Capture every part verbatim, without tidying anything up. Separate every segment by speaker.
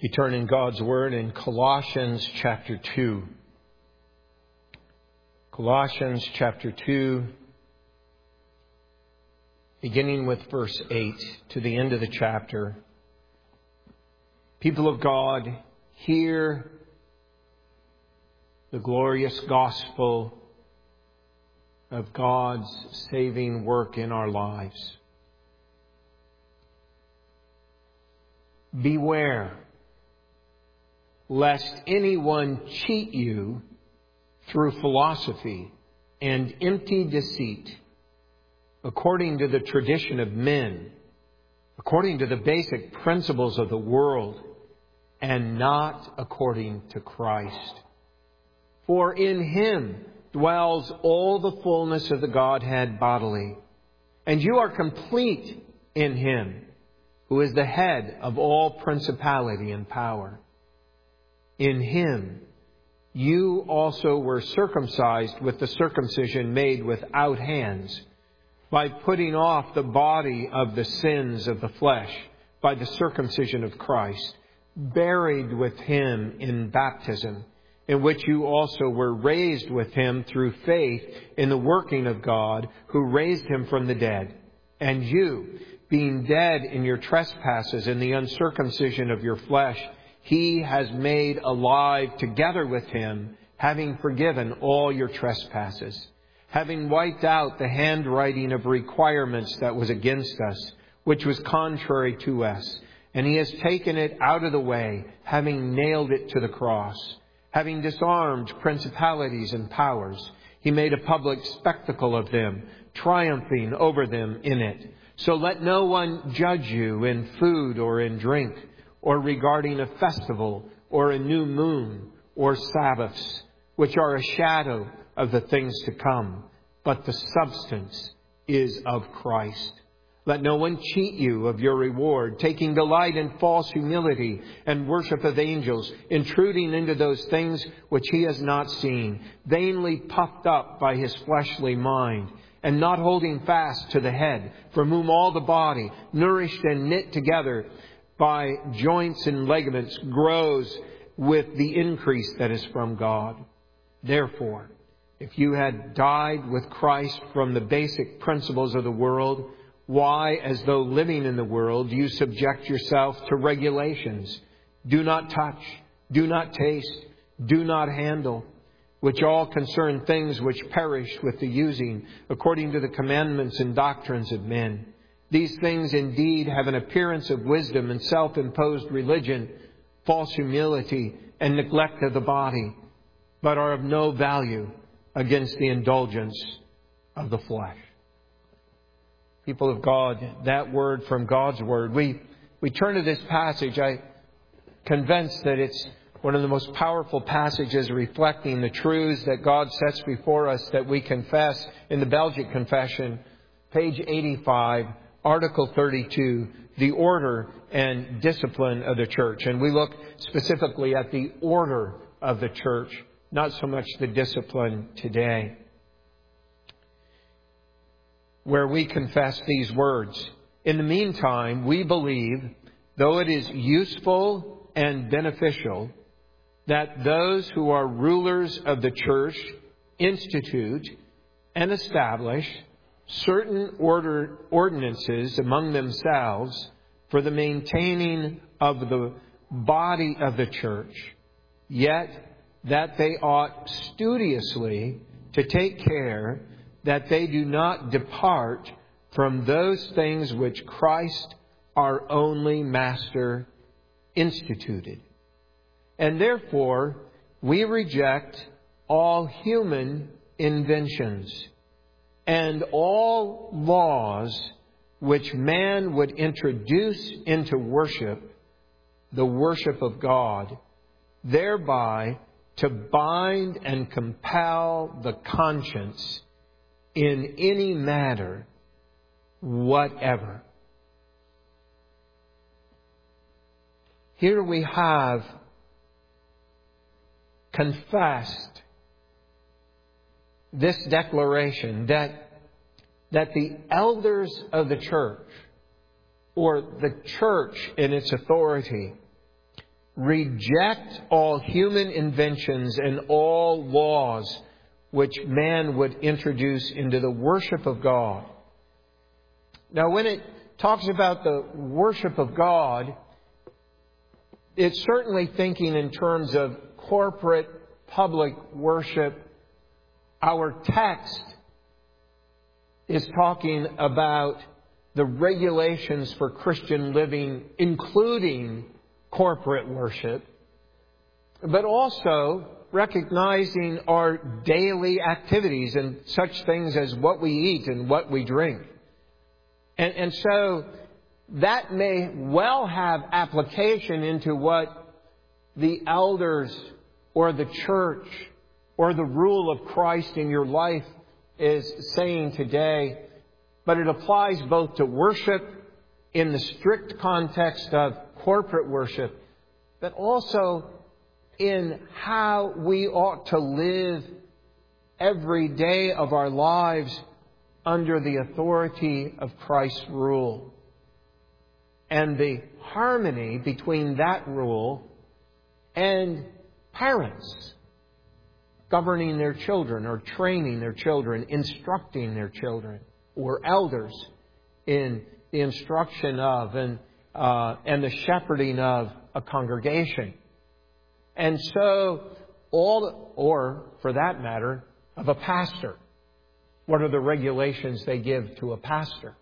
Speaker 1: We turn in God's Word in Colossians chapter two. Colossians chapter two, beginning with verse eight to the end of the chapter. People of God, hear the glorious gospel of God's saving work in our lives. Beware lest anyone cheat you through philosophy and empty deceit, according to the tradition of men, according to the basic principles of the world, and not according to Christ. For in Him dwells all the fullness of the Godhead bodily, and you are complete in Him, who is the head of all principality and power. In Him you also were circumcised with the circumcision made without hands, by putting off the body of the sins of the flesh by the circumcision of Christ, buried with Him in baptism, in which you also were raised with Him through faith in the working of God, who raised Him from the dead. And you, being dead in your trespasses and the uncircumcision of your flesh, He has made alive together with Him, having forgiven all your trespasses, having wiped out the handwriting of requirements that was against us, which was contrary to us. And He has taken it out of the way, having nailed it to the cross. Having disarmed principalities and powers, He made a public spectacle of them, triumphing over them in it. So let no one judge you in food or in drink, or regarding a festival, or a new moon, or Sabbaths, which are a shadow of the things to come, but the substance is of Christ. Let no one cheat you of your reward, taking delight in false humility and worship of angels, intruding into those things which he has not seen, vainly puffed up by his fleshly mind, and not holding fast to the head, from whom all the body, nourished and knit together by joints and ligaments, grows with the increase that is from God. Therefore, if you had died with Christ from the basic principles of the world, why, as though living in the world, you subject yourself to regulations? Do not touch, do not taste, do not handle, which all concern things which perish with the using, according to the commandments and doctrines of men. These things indeed have an appearance of wisdom and self-imposed religion, false humility, and neglect of the body, but are of no value against the indulgence of the flesh. People of God, that word from God's Word. We we turn to this passage. I'm convinced that it's one of the most powerful passages reflecting the truths that God sets before us that we confess in the Belgic Confession, page eighty-five, Article thirty-two, the order and discipline of the church. And we look specifically at the order of the church, not so much the discipline today, where we confess these words. In the meantime, we believe, though it is useful and beneficial, that those who are rulers of the church institute and establish certain order, ordinances among themselves for the maintaining of the body of the church, yet that they ought studiously to take care that they do not depart from those things which Christ, our only Master, instituted. And therefore, we reject all human inventions and all laws which man would introduce into worship, the worship of God, thereby to bind and compel the conscience in any matter whatever. Here we have confessed this declaration that, that the elders of the church, or the church in its authority, reject all human inventions and all laws which man would introduce into the worship of God. Now, when it talks about the worship of God, it's certainly thinking in terms of corporate public worship. Our text is talking about the regulations for Christian living, including corporate worship, but also recognizing our daily activities and such things as what we eat and what we drink. And, and so that may well have application into what the elders or the church or the rule of Christ in your life is saying today. But it applies both to worship in the strict context of corporate worship, but also in how we ought to live every day of our lives under the authority of Christ's rule. And the harmony between that rule and parents governing their children or training their children, instructing their children, or elders in the instruction of and uh, and the shepherding of a congregation. And so, all, or for that matter, of a pastor. What are the regulations they give to a pastor?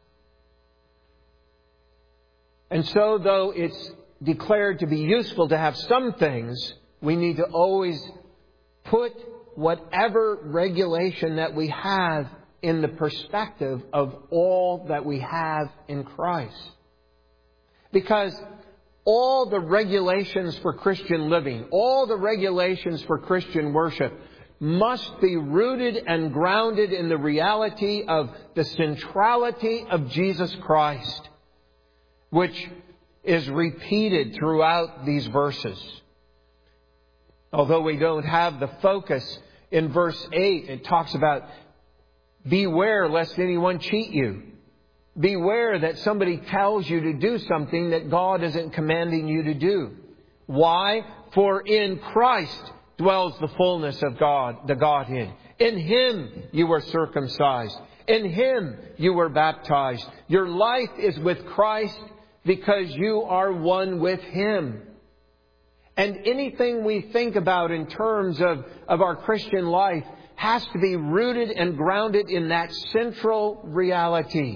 Speaker 1: And so, though it's declared to be useful to have some things, we need to always put whatever regulation that we have in the perspective of all that we have in Christ. Because all the regulations for Christian living, all the regulations for Christian worship must be rooted and grounded in the reality of the centrality of Jesus Christ, which is repeated throughout these verses. Although we don't have the focus in verse eight, it talks about beware lest anyone cheat you. Beware that somebody tells you to do something that God isn't commanding you to do. Why? For in Christ dwells the fullness of God, the Godhead. In Him you were circumcised. In Him you were baptized. Your life is with Christ because you are one with Him. And anything we think about in terms of, of our Christian life has to be rooted and grounded in that central reality.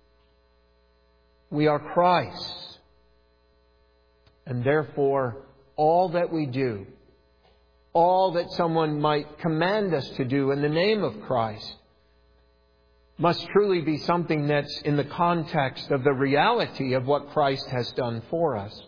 Speaker 1: We are Christ's. And therefore, all that we do, all that someone might command us to do in the name of Christ, must truly be something that's in the context of the reality of what Christ has done for us.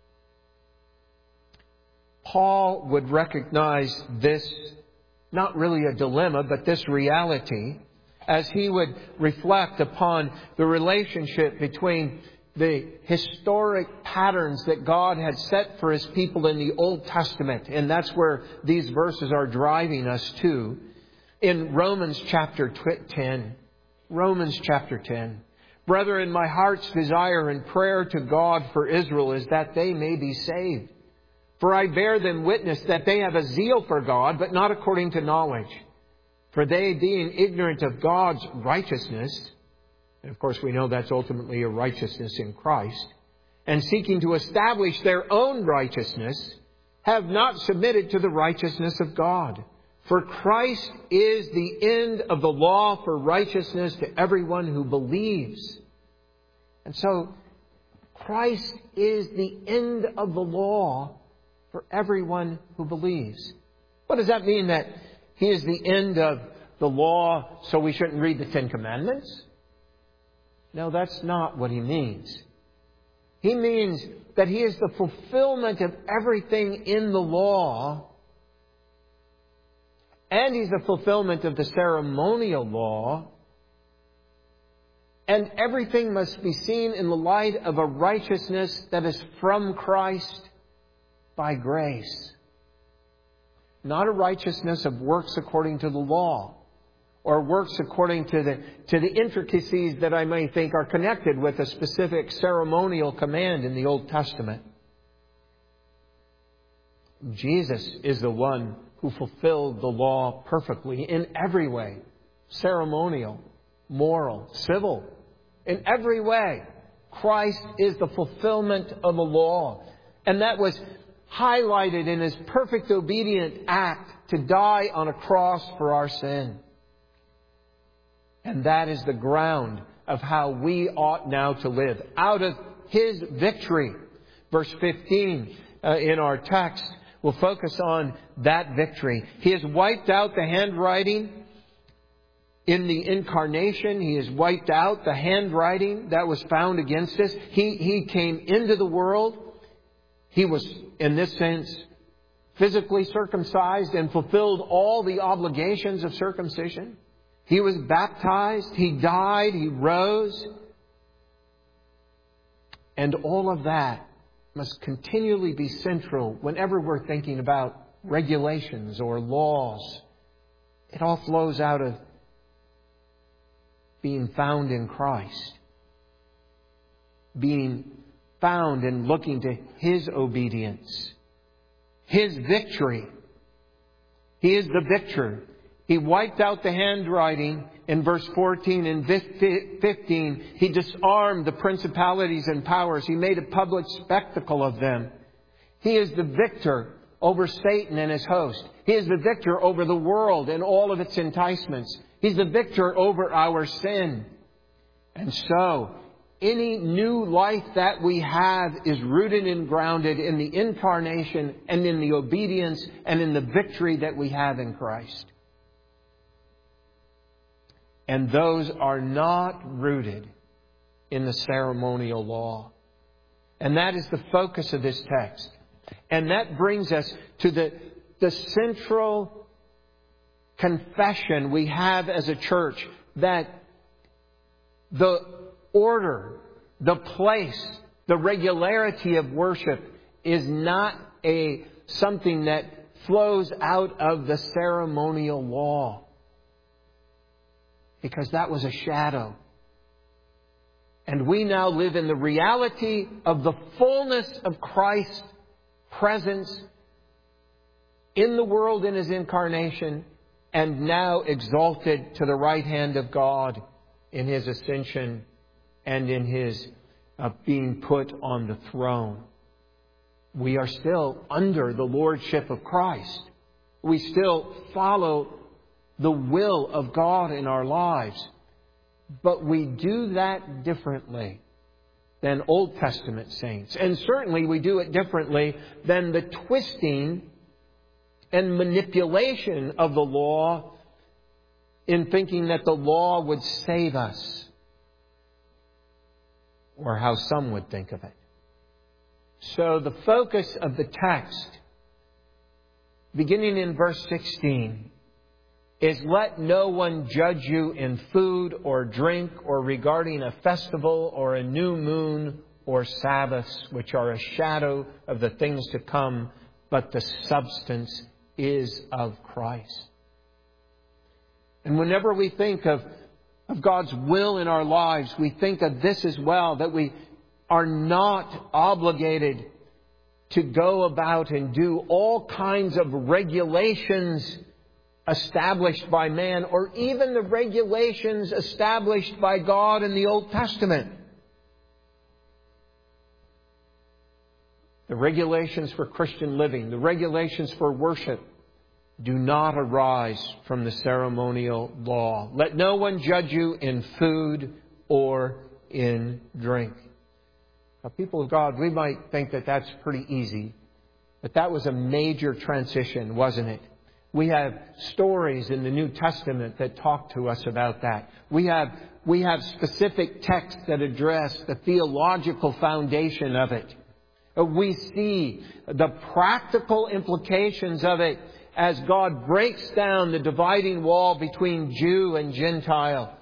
Speaker 1: Paul would recognize this, not really a dilemma, but this reality, as he would reflect upon the relationship between the historic patterns that God had set for His people in the Old Testament. And that's where these verses are driving us to. In Romans chapter ten. Romans chapter ten. Brethren, my heart's desire and prayer to God for Israel is that they may be saved. For I bear them witness that they have a zeal for God, but not according to knowledge. For they, being ignorant of God's righteousness, and of course we know that's ultimately a righteousness in Christ, and seeking to establish their own righteousness, have not submitted to the righteousness of God. For Christ is the end of the law for righteousness to everyone who believes. And so, Christ is the end of the law for everyone who believes. What does that mean, that He is the end of the law, so we shouldn't read the Ten Commandments? No, that's not what He means. He means that He is the fulfillment of everything in the law, and He's the fulfillment of the ceremonial law, and everything must be seen in the light of a righteousness that is from Christ by grace. Not a righteousness of works according to the law, or works according to the, to the intricacies that I may think are connected with a specific ceremonial command in the Old Testament. Jesus is the one who fulfilled the law perfectly in every way. Ceremonial, moral, civil. In every way, Christ is the fulfillment of the law. And that was highlighted in His perfect obedient act to die on a cross for our sin. And that is the ground of how we ought now to live. Out of His victory. Verse fifteen uh, in our text will focus on that victory. He has wiped out the handwriting in the incarnation. He has wiped out the handwriting that was found against us. He, he came into the world. He was, in this sense, physically circumcised and fulfilled all the obligations of circumcision. He was baptized. He died. He rose. And all of that must continually be central whenever we're thinking about regulations or laws. It all flows out of being found in Christ. Being found and looking to His obedience. His victory. He is the victor. He wiped out the handwriting in verse fourteen and fifteen. He disarmed the principalities and powers. He made a public spectacle of them. He is the victor over Satan and his host. He is the victor over the world and all of its enticements. He's the victor over our sin. And so, any new life that we have is rooted and grounded in the incarnation and in the obedience and in the victory that we have in Christ. And those are not rooted in the ceremonial law. And that is the focus of this text. And that brings us to the, the central confession we have as a church, that the order, the place, the regularity of worship is not a something that flows out of the ceremonial law. Because that was a shadow. And we now live in the reality of the fullness of Christ's presence in the world in His incarnation, and now exalted to the right hand of God in His ascension and in His uh, being put on the throne. We are still under the lordship of Christ. We still follow the will of God in our lives. But we do that differently than Old Testament saints. And certainly we do it differently than the twisting and manipulation of the law in thinking that the law would save us. Or how some would think of it. So the focus of the text, beginning in verse sixteen, is let no one judge you in food or drink or regarding a festival or a new moon or Sabbaths, which are a shadow of the things to come, but the substance is of Christ. And whenever we think of, of God's will in our lives, we think of this as well, that we are not obligated to go about and do all kinds of regulations established by man, or even the regulations established by God in the Old Testament. The regulations for Christian living, the regulations for worship, do not arise from the ceremonial law. Let no one judge you in food or in drink. Now, people of God, we might think that that's pretty easy, but that was a major transition, wasn't it? We have stories in the New Testament that talk to us about that. We have, we have specific texts that address the theological foundation of it. We see the practical implications of it as God breaks down the dividing wall between Jew and Gentile.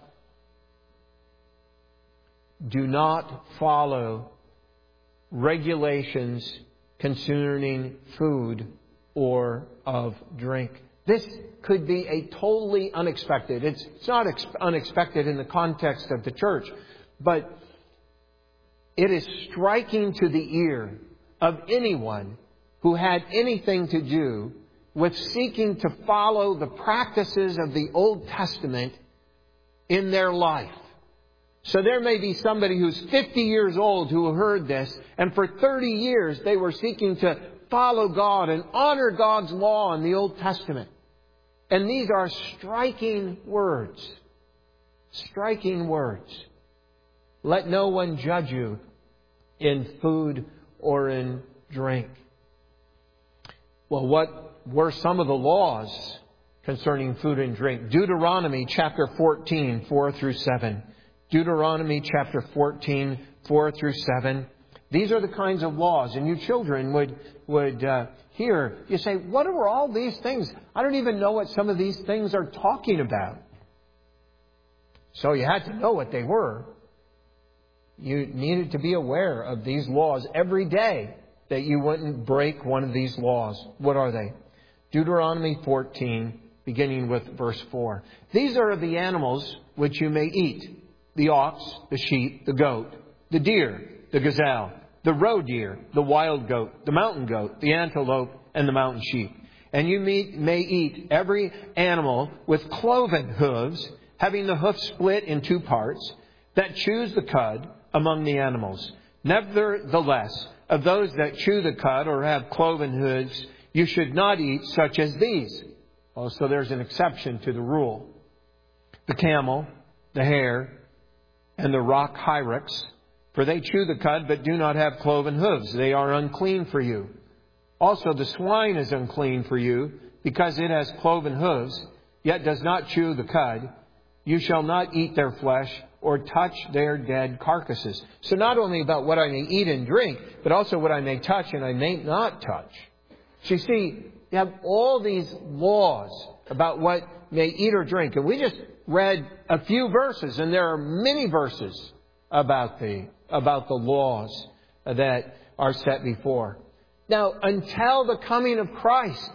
Speaker 1: Do not follow regulations concerning food or of drink. This could be a totally unexpected. It's, it's not ex- unexpected in the context of the church, but it is striking to the ear of anyone who had anything to do with seeking to follow the practices of the Old Testament in their life. So there may be somebody who's fifty years old who heard this, and for thirty years they were seeking to follow God and honor God's law in the Old Testament. And these are striking words. Striking words. Let no one judge you in food or in drink. Well, what were some of the laws concerning food and drink? Deuteronomy chapter fourteen, four through seven. Deuteronomy chapter fourteen, four through seven. These are the kinds of laws. And you children would, would uh, hear, you say, what are all these things? I don't even know what some of these things are talking about. So you had to know what they were. You needed to be aware of these laws every day, that you wouldn't break one of these laws. What are they? Deuteronomy fourteen, beginning with verse four. These are the animals which you may eat: the ox, the sheep, the goat, the deer, the gazelle, the roe deer, the wild goat, the mountain goat, the antelope, and the mountain sheep. And you may eat every animal with cloven hooves, having the hoof split in two parts, that chews the cud among the animals. Nevertheless, of those that chew the cud or have cloven hooves, you should not eat such as these. Oh, so there's an exception to the rule. The camel, the hare, and the rock hyrax, for they chew the cud but do not have cloven hooves. They are unclean for you. Also the swine is unclean for you, because it has cloven hooves, yet does not chew the cud. You shall not eat their flesh or touch their dead carcasses. So not only about what I may eat and drink, but also what I may touch and I may not touch. So you see, you have all these laws about what may eat or drink. And we just read a few verses, and there are many verses about the, about the laws that are set before. Now, until the coming of Christ,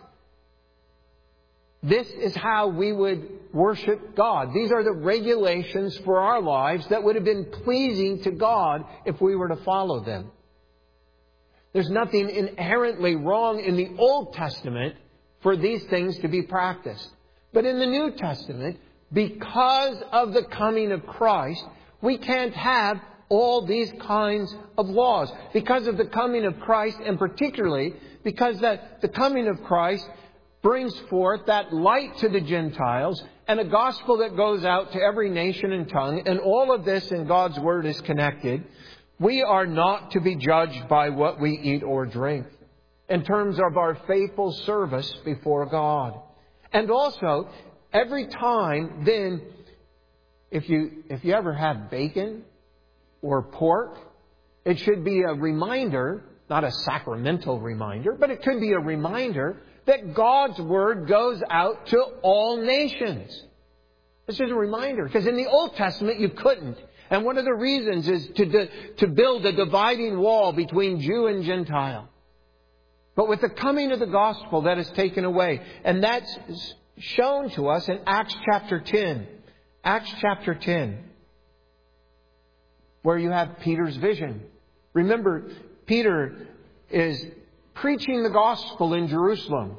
Speaker 1: this is how we would worship God. These are the regulations for our lives that would have been pleasing to God if we were to follow them. There's nothing inherently wrong in the Old Testament for these things to be practiced. But in the New Testament, because of the coming of Christ, we can't have all these kinds of laws. Because of the coming of Christ, and particularly because that the coming of Christ brings forth that light to the Gentiles and a gospel that goes out to every nation and tongue, and all of this in God's Word is connected. We are not to be judged by what we eat or drink in terms of our faithful service before God. And also, every time then, if you, if you ever have bacon or pork, it should be a reminder, not a sacramental reminder, but it could be a reminder that God's Word goes out to all nations. This is a reminder, because in the Old Testament you couldn't. And one of the reasons is to, to build a dividing wall between Jew and Gentile. But with the coming of the gospel, that is taken away. And that's shown to us in Acts chapter ten. Acts chapter ten. Where you have Peter's vision. Remember, Peter is preaching the gospel in Jerusalem.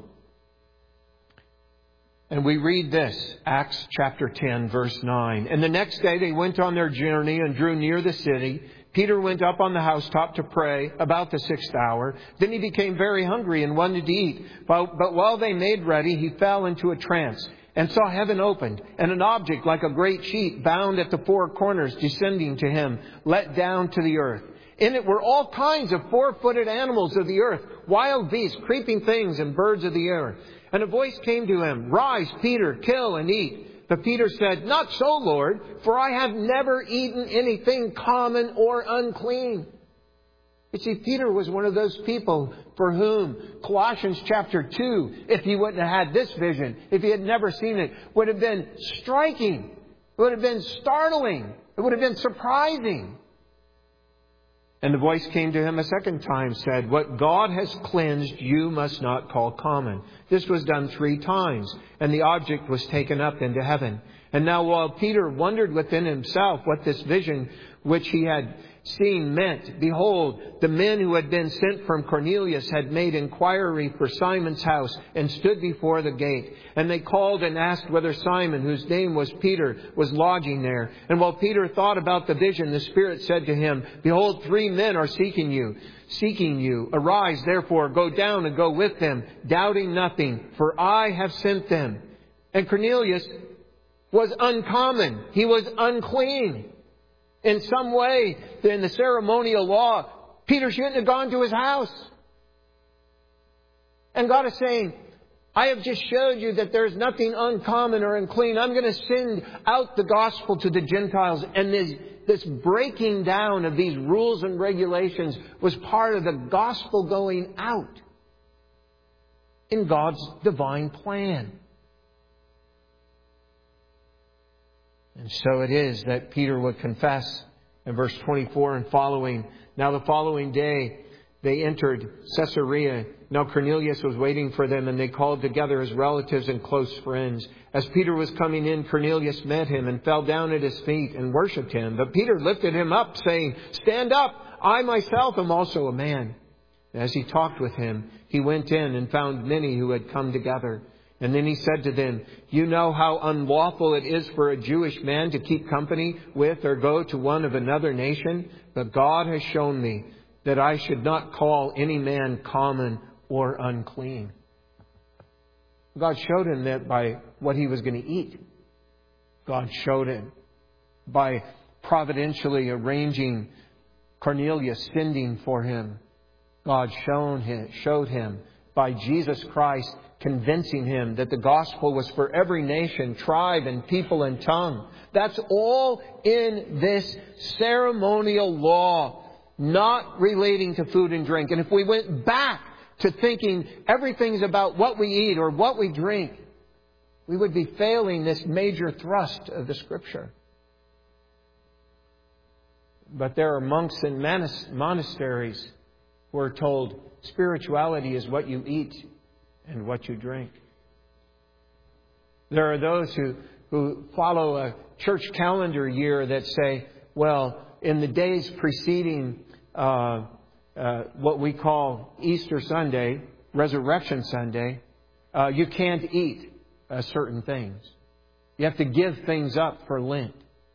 Speaker 1: And we read this, Acts chapter ten, verse nine. And the next day they went on their journey and drew near the city. Peter went up on the housetop to pray about the sixth hour. Then he became very hungry and wanted to eat. But while they made ready, he fell into a trance and saw heaven opened, and an object like a great sheet bound at the four corners descending to him, let down to the earth. In it were all kinds of four-footed animals of the earth, wild beasts, creeping things, and birds of the air. And a voice came to him, "Rise, Peter, kill and eat." But Peter said, "Not so, Lord, for I have never eaten anything common or unclean." You see, Peter was one of those people for whom Colossians chapter two, if he wouldn't have had this vision, if he had never seen it, would have been striking. It would have been startling. It would have been surprising. And the voice came to him a second time, said, "What God has cleansed, you must not call common." This was done three times, and the object was taken up into heaven. And now while Peter wondered within himself what this vision which he had seeing meant, behold, the men who had been sent from Cornelius had made inquiry for Simon's house and stood before the gate. And they called and asked whether Simon, whose name was Peter, was lodging there. And while Peter thought about the vision, the Spirit said to him, behold, three men are seeking you, seeking you. Arise, therefore, go down and go with them, doubting nothing, for I have sent them. And Cornelius was uncommon. He was unclean. In some way, in the ceremonial law, Peter shouldn't have gone to his house. And God is saying, I have just showed you that there's nothing uncommon or unclean. I'm going to send out the gospel to the Gentiles. And this, this breaking down of these rules and regulations was part of the gospel going out in God's divine plan. And so it is that Peter would confess in verse twenty-four and following. Now the following day they entered Caesarea. Now Cornelius was waiting for them, and they called together his relatives and close friends. As Peter was coming in, Cornelius met him and fell down at his feet and worshipped him. But Peter lifted him up, saying, Stand up! I myself am also a man. As he talked with him, he went in and found many who had come together. And then he said to them, You know how unlawful it is for a Jewish man to keep company with or go to one of another nation? But God has shown me that I should not call any man common or unclean. God showed him that by what he was going to eat. God showed him by providentially arranging Cornelius sending for him. God shown him, showed him by Jesus Christ convincing him that the gospel was for every nation, tribe, and people and tongue. That's all in this ceremonial law, not relating to food and drink. And if we went back to thinking everything's about what we eat or what we drink, we would be failing this major thrust of the Scripture. But there are monks in monasteries who are told spirituality is what you eat and what you drink. There are those who, who follow a church calendar year that say, well, in the days preceding uh, uh, what we call Easter Sunday, Resurrection Sunday, uh, you can't eat uh, certain things. You have to give things up for Lent.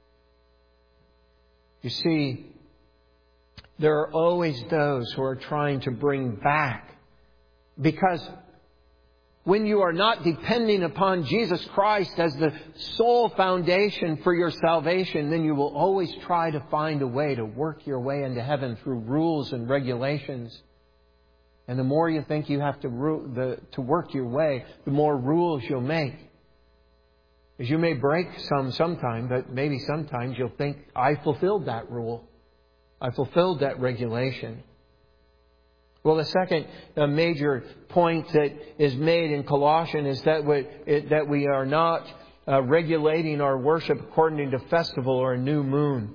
Speaker 1: You see, there are always those who are trying to bring back, because when you are not depending upon Jesus Christ as the sole foundation for your salvation, then you will always try to find a way to work your way into heaven through rules and regulations. And the more you think you have to ru- the, to work your way, the more rules you'll make. Because you may break some sometime, but maybe sometimes you'll think, I fulfilled that rule. I fulfilled that regulation. Well, the second uh, major point that is made in Colossians is that we, it, that we are not uh, regulating our worship according to festival or a new moon.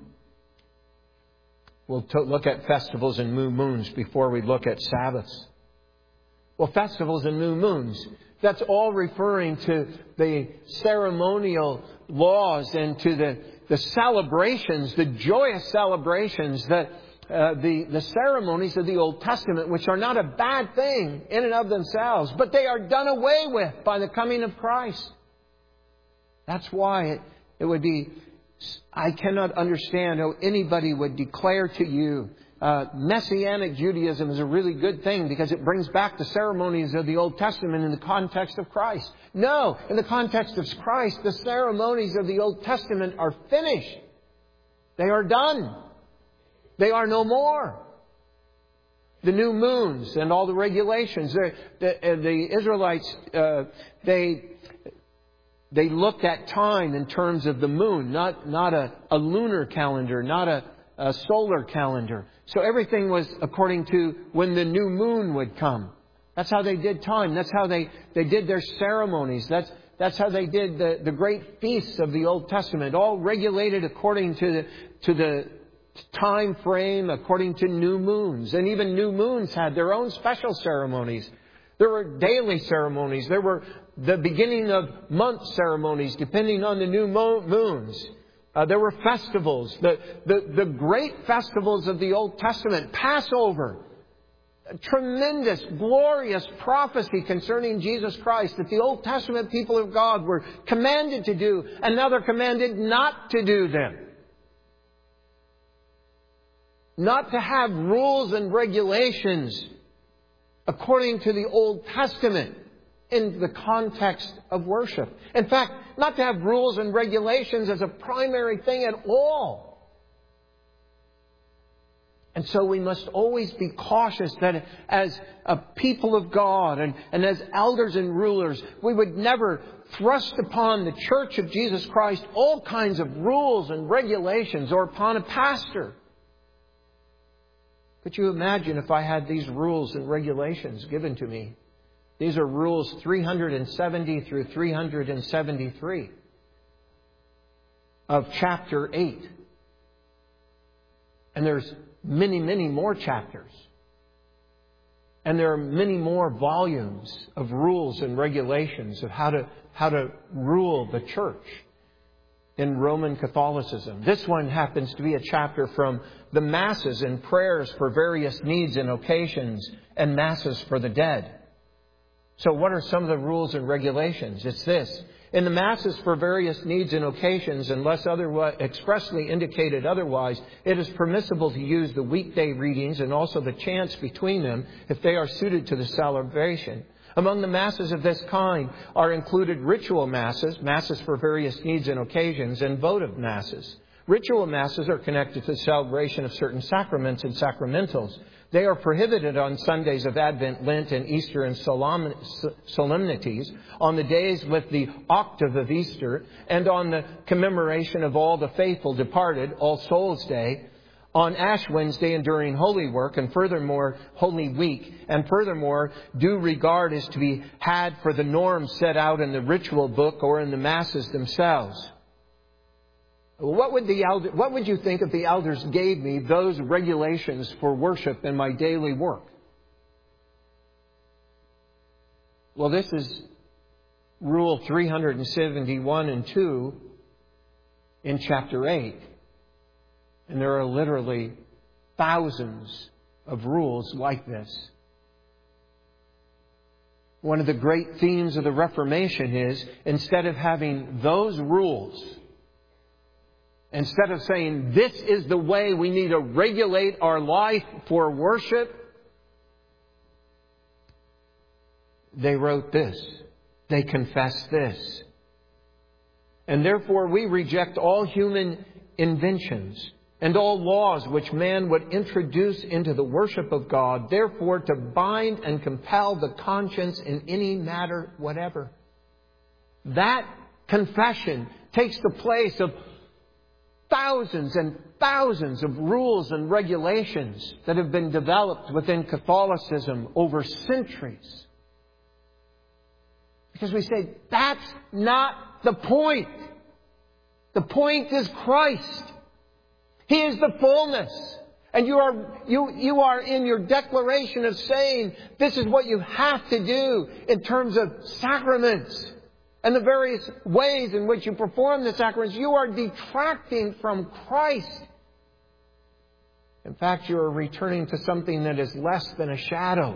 Speaker 1: We'll t- look at festivals and new moons before we look at Sabbaths. Well, festivals and new moons, that's all referring to the ceremonial laws and to the, the celebrations, the joyous celebrations that Uh, the, the ceremonies of the Old Testament, which are not a bad thing in and of themselves, but they are done away with by the coming of Christ. That's why it, it would be, I cannot understand how anybody would declare to you uh, Messianic Judaism is a really good thing because it brings back the ceremonies of the Old Testament in the context of Christ. No, in the context of Christ, the ceremonies of the Old Testament are finished. They are done. They are no more. The new moons and all the regulations. The, the, the Israelites, uh, they they looked at time in terms of the moon, not not a, a lunar calendar, not a, a solar calendar. So everything was according to when the new moon would come. That's how they did time. That's how they, they did their ceremonies. That's that's how they did the, the great feasts of the Old Testament, all regulated according to the to the time frame, according to new moons. And even new moons had their own special ceremonies. There were daily ceremonies. There were the beginning of month ceremonies, depending on the new mo- moons. Uh, there were festivals, the, the, the great festivals of the Old Testament, Passover, a tremendous, glorious prophecy concerning Jesus Christ that the Old Testament people of God were commanded to do, and now they're commanded not to do them. Not to have rules and regulations according to the Old Testament in the context of worship. In fact, not to have rules and regulations as a primary thing at all. And so we must always be cautious that as a people of God and, and as elders and rulers, we would never thrust upon the Church of Jesus Christ all kinds of rules and regulations, or upon a pastor. Could you imagine if I had these rules and regulations given to me? These are rules three hundred seventy through three hundred seventy-three of chapter eight. And there's many, many more chapters. And there are many more volumes of rules and regulations of how to, how to rule the church in Roman Catholicism. This one happens to be a chapter from the Masses and prayers for various needs and occasions, and Masses for the dead. So what are some of the rules and regulations? It's this. In the Masses for various needs and occasions, unless otherwise expressly indicated otherwise, it is permissible to use the weekday readings and also the chants between them if they are suited to the celebration. Among the Masses of this kind are included ritual Masses, Masses for various needs and occasions, and votive Masses. Ritual Masses are connected to the celebration of certain sacraments and sacramentals. They are prohibited on Sundays of Advent, Lent, and Easter and solemnities, on the days with the octave of Easter, and on the commemoration of all the faithful departed, All Souls' Day, on Ash Wednesday and during Holy Work, and furthermore, Holy Week. And furthermore, due regard is to be had for the norms set out in the ritual book or in the Masses themselves. What would the elder, what would you think if the elders gave me those regulations for worship in my daily work? Well, this is Rule three hundred seventy-one and two in chapter eight. And there are literally thousands of rules like this. One of the great themes of the Reformation is, instead of having those rules, instead of saying, this is the way we need to regulate our life for worship, they wrote this. They confessed this. And therefore we reject all human inventions and all laws which man would introduce into the worship of God, therefore to bind and compel the conscience in any matter whatever. That confession takes the place of thousands and thousands of rules and regulations that have been developed within Catholicism over centuries. Because we say, that's not the point. The point is Christ. He is the fullness. And you are, you, you are in your declaration of saying, this is what you have to do in terms of sacraments and the various ways in which you perform the sacraments. You are detracting from Christ. In fact, you are returning to something that is less than a shadow.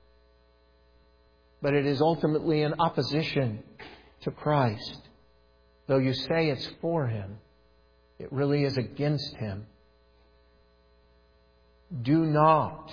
Speaker 1: But it is ultimately in opposition to Christ. Though you say it's for Him, it really is against Him. Do not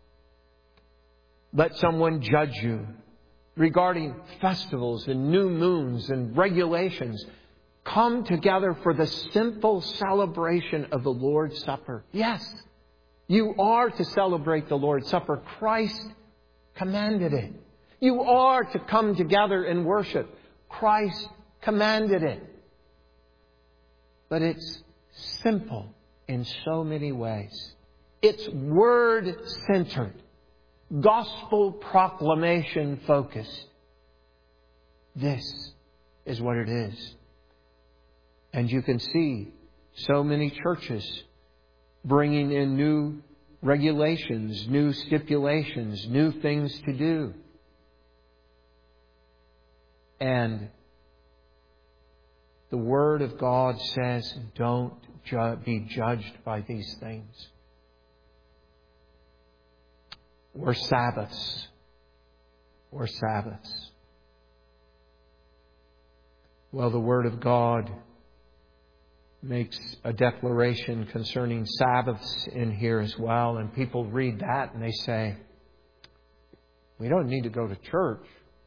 Speaker 1: let someone judge you regarding festivals and new moons and regulations. Come together for the simple celebration of the Lord's Supper. Yes, you are to celebrate the Lord's Supper. Christ commanded it. You are to come together and worship. Christ commanded it. But it's simple in so many ways. It's word-centered, gospel proclamation focused. This is what it is. And you can see so many churches bringing in new regulations, new stipulations, new things to do. And The Word of God says, don't ju- be judged by these things. Or Sabbaths. Or Sabbaths. Well, the Word of God makes a declaration concerning Sabbaths in here as well. And people read that and they say, we don't need to go to church.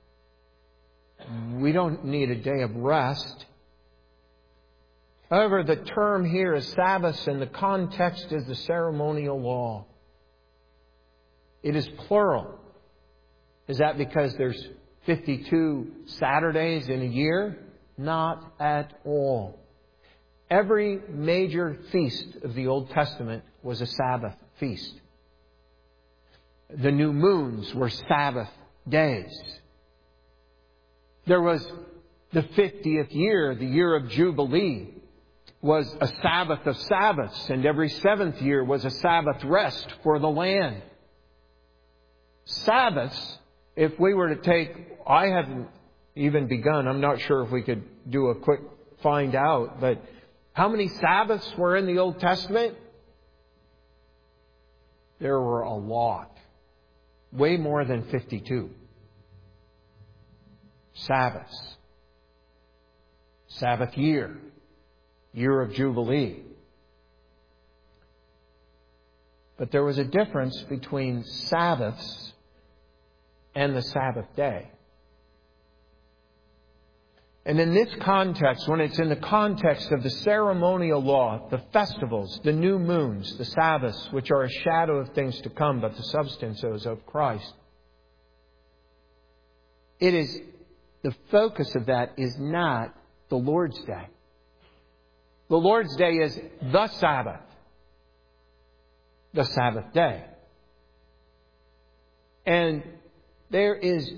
Speaker 1: We don't need a day of rest. However, the term here is Sabbaths, and the context is the ceremonial law. It is plural. Is that because there's fifty-two Saturdays in a year? Not at all. Every major feast of the Old Testament was a Sabbath feast. The new moons were Sabbath days. There was the fiftieth year, the year of Jubilee, was a Sabbath of Sabbaths, and every seventh year was a Sabbath rest for the land. Sabbaths, if we were to take, I haven't even begun, I'm not sure if we could do a quick find out, but how many Sabbaths were in the Old Testament? There were a lot. Way more than fifty-two. Sabbaths. Sabbath year. Year of Jubilee. But there was a difference between Sabbaths and the Sabbath day. And in this context, when it's in the context of the ceremonial law, the festivals, the new moons, the Sabbaths, which are a shadow of things to come, but the substance is of Christ, it is, the focus of that is not the Lord's Day. The Lord's Day is the Sabbath. The Sabbath day. And there is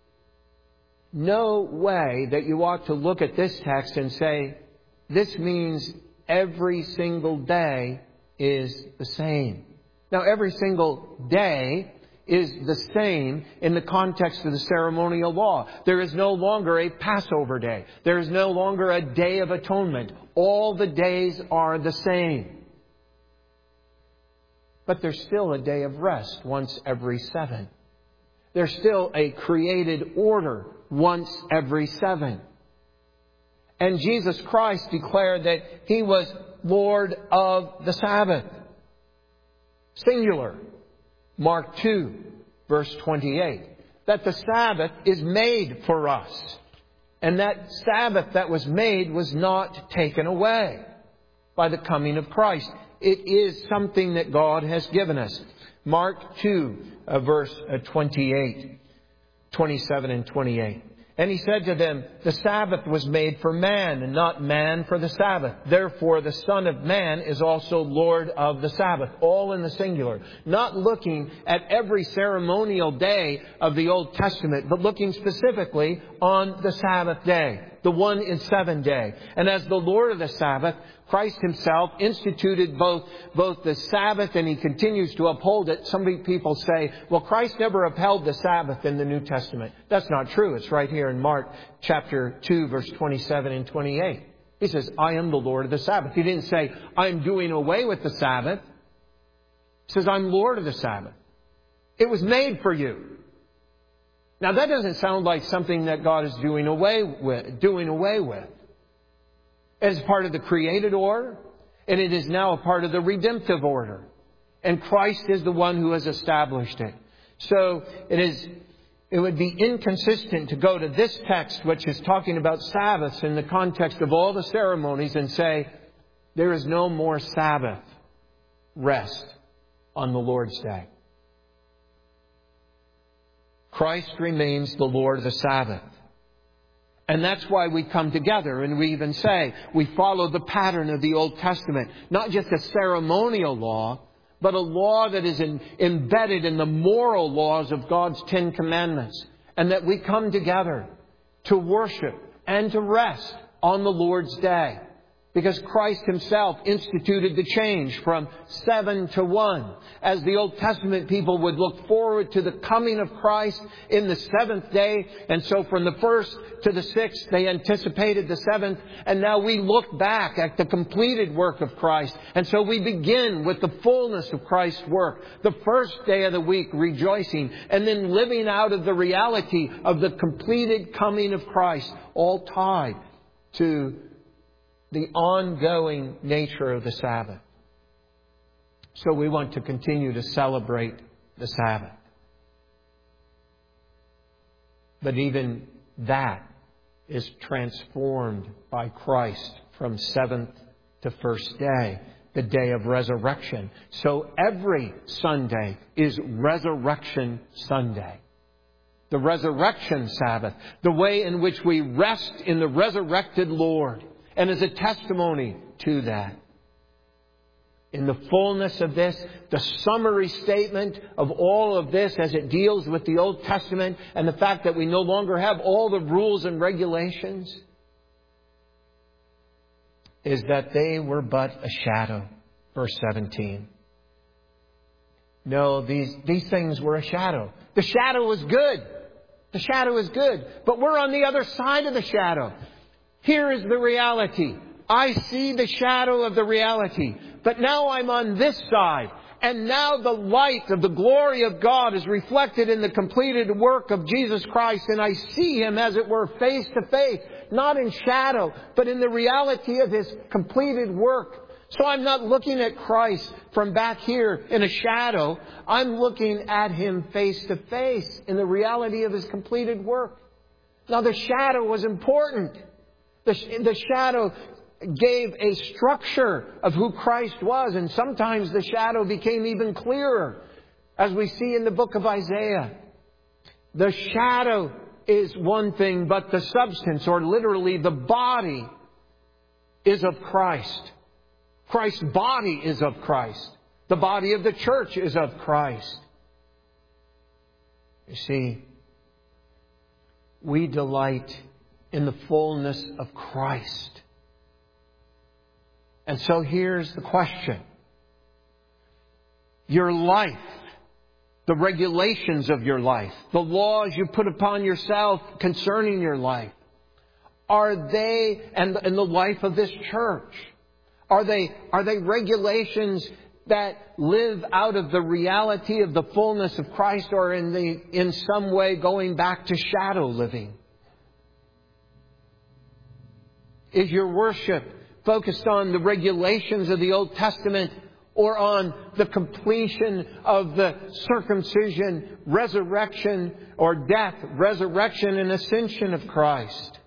Speaker 1: no way that you ought to look at this text and say, this means every single day is the same. Now, every single day is the same in the context of the ceremonial law. There is no longer a Passover day. There is no longer a Day of Atonement. All the days are the same. But there's still a day of rest once every seven. There's still a created order once every seven. And Jesus Christ declared that He was Lord of the Sabbath. Singular. Mark two, verse twenty-eight. That the Sabbath is made for us. And that Sabbath that was made was not taken away by the coming of Christ. It is something that God has given us. Mark two, uh, verse uh, twenty-eight, twenty-seven and twenty-eight. And He said to them, the Sabbath was made for man, and not man for the Sabbath. Therefore, the Son of Man is also Lord of the Sabbath. All in the singular. Not looking at every ceremonial day of the Old Testament, but looking specifically on the Sabbath day. The one in seven day. And as the Lord of the Sabbath, Christ Himself instituted both, both the Sabbath, and He continues to uphold it. Some people say, well, Christ never upheld the Sabbath in the New Testament. That's not true. It's right here in Mark chapter two, verse twenty-seven and twenty-eight. He says, I am the Lord of the Sabbath. He didn't say, I'm doing away with the Sabbath. He says, I'm Lord of the Sabbath. It was made for you. Now, that doesn't sound like something that God is doing away with. Doing away with. It is part of the created order, and it is now a part of the redemptive order. And Christ is the one who has established it. So it is, it would be inconsistent to go to this text, which is talking about Sabbaths in the context of all the ceremonies, and say, there is no more Sabbath rest on the Lord's Day. Christ remains the Lord of the Sabbath. And that's why we come together and we even say we follow the pattern of the Old Testament. Not just a ceremonial law, but a law that is in, embedded in the moral laws of God's Ten Commandments. And that we come together to worship and to rest on the Lord's Day. Because Christ Himself instituted the change from seven to one. As the Old Testament people would look forward to the coming of Christ in the seventh day. And so from the first to the sixth, they anticipated the seventh. And now we look back at the completed work of Christ. And so we begin with the fullness of Christ's work. The first day of the week, rejoicing. And then living out of the reality of the completed coming of Christ. All tied to the ongoing nature of the Sabbath. So we want to continue to celebrate the Sabbath. But even that is transformed by Christ from seventh to first day, the day of resurrection. So every Sunday is Resurrection Sunday. The Resurrection Sabbath, the way in which we rest in the resurrected Lord. And as a testimony to that, in the fullness of this, the summary statement of all of this as it deals with the Old Testament and the fact that we no longer have all the rules and regulations, is that they were but a shadow. Verse seventeen. No, these, these things were a shadow. The shadow was good. The shadow is good. But we're on the other side of the shadow. Here is the reality. I see the shadow of the reality. But now I'm on this side. And now the light of the glory of God is reflected in the completed work of Jesus Christ. And I see Him, as it were, face to face. Not in shadow, but in the reality of His completed work. So I'm not looking at Christ from back here in a shadow. I'm looking at Him face to face in the reality of His completed work. Now the shadow was important. The, the shadow gave a structure of who Christ was. And sometimes the shadow became even clearer, as we see in the book of Isaiah. The shadow is one thing, but the substance, or literally the body, is of Christ. Christ's body is of Christ. The body of the church is of Christ. You see, we delight in the fullness of Christ. And so here's the question. Your life, the regulations of your life, the laws you put upon yourself concerning your life, are they, and, and the life of this church, are they, are they regulations that live out of the reality of the fullness of Christ, or in the, in some way going back to shadow living? Is your worship focused on the regulations of the Old Testament, or on the completion of the circumcision, resurrection, or death, resurrection, and ascension of Christ?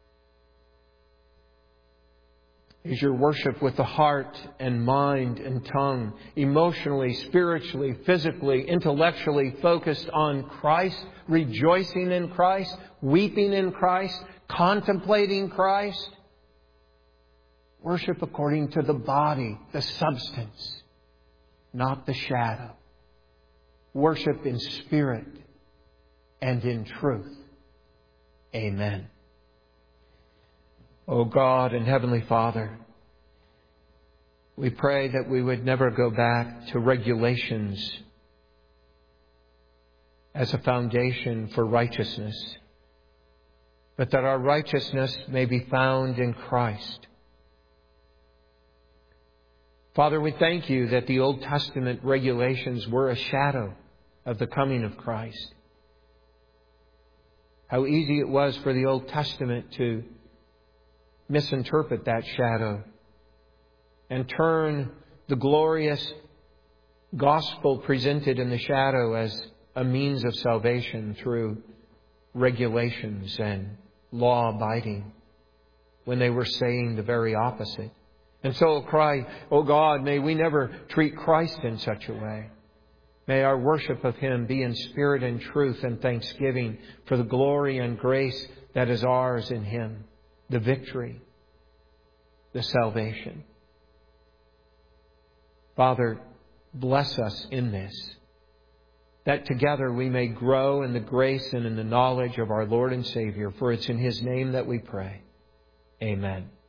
Speaker 1: Is your worship with the heart and mind and tongue, emotionally, spiritually, physically, intellectually focused on Christ, rejoicing in Christ, weeping in Christ, contemplating Christ? Worship according to the body, the substance, not the shadow. Worship in spirit and in truth. Amen. O God and Heavenly Father, we pray that we would never go back to regulations as a foundation for righteousness, but that our righteousness may be found in Christ. Father, we thank You that the Old Testament regulations were a shadow of the coming of Christ. How easy it was for the Old Testament to misinterpret that shadow and turn the glorious gospel presented in the shadow as a means of salvation through regulations and law abiding, when they were saying the very opposite. And so cry, O God, may we never treat Christ in such a way. May our worship of Him be in spirit and truth and thanksgiving for the glory and grace that is ours in Him, the victory, the salvation. Father, bless us in this, that together we may grow in the grace and in the knowledge of our Lord and Savior, for it's in His name that we pray. Amen.